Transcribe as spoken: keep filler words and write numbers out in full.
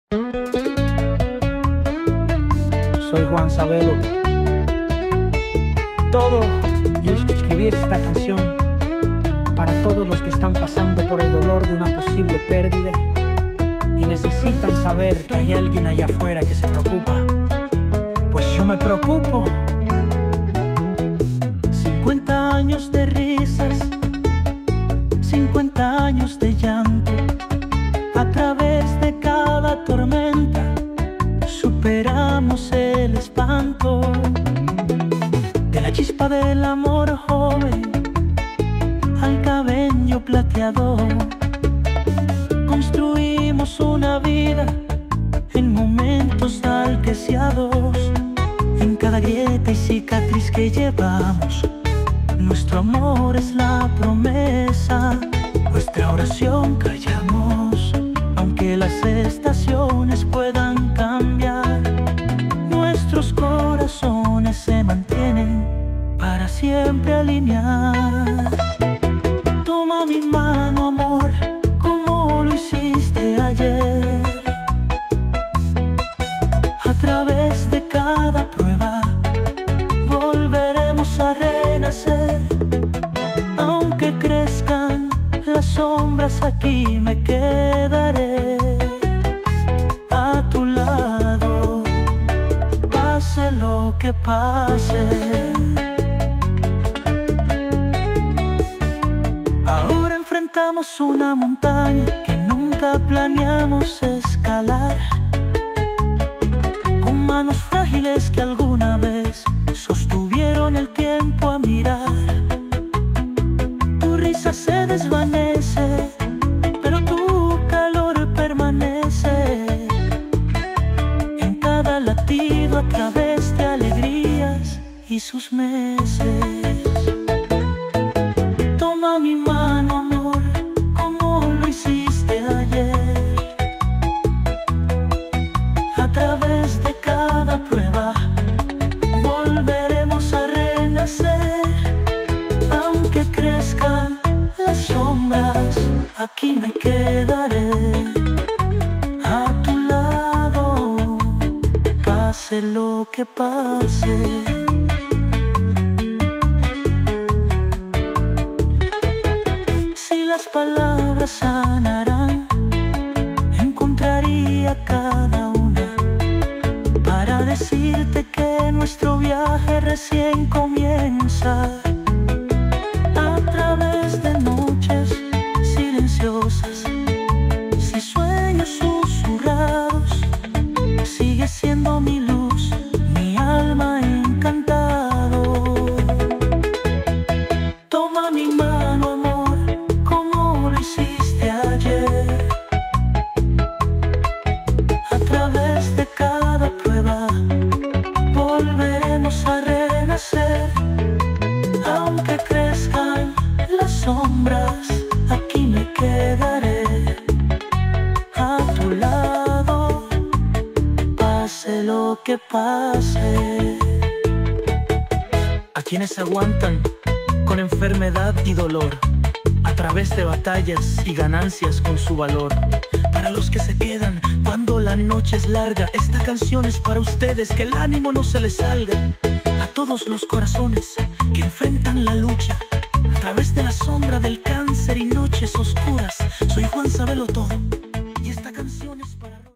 Soy Juan Sabelo. Todo yo escribí esta canción para todos los que están pasando por el dolor de una posible pérdida y necesitan saber que hay alguien allá afuera que se preocupa. Pues yo me preocupo. Cincuenta años de risas, cincuenta años de llanto. A través de cada tormenta superamos el espanto. De la chispa del amor joven al cabello plateado, construimos una vida en momentos alqueciados. En cada grieta y cicatriz que llevamos, nuestro amor es la promesa. Nuestra oración callamos, aunque las estaciones puedan cambiar. Nuestros corazones se mantienen para siempre alinear. Toma mi mano, amor, como lo hiciste ayer. A través de cada prueba volveremos a renacer. Aunque crezcan las sombras, aquí me quedaré a tu lado, pase lo que pase. Ahora enfrentamos una montaña que nunca planeamos escalar, con manos frágiles que alguna vez sostuvieron el tiempo a mirar. Tu risa se desvanece, pero tu calor permanece en cada latido, a través de alegrías y sus meses. Toma mi mano, amor, como lo hiciste ayer. A través de cada prueba volveremos a renacer. Aunque crezcan las sombras, aquí me quedaré a tu lado, pase lo que pase. Si las palabras sanarán, encontraría cada una para decirte que nuestro viaje recién comienza. A través de noches silenciosas, si sueños susurrados, sigue siendo mi luz, mi alma encantado. Toma mi mano, amor, como lo hiciste ayer. A través de cada prueba volveremos a renacer. Aunque crezcan las sombras, aquí me quedaré a tu lado, pase lo que pase. A quienes aguantan con enfermedad y dolor, a través de batallas y ganancias con su valor. Para los que se quedan cuando la noche es larga, esta canción es para ustedes, que el ánimo no se les salga. A todos los corazones que enfrentan la lucha a través de la sombra del cáncer y noches oscuras, soy Juan Sabelo todo.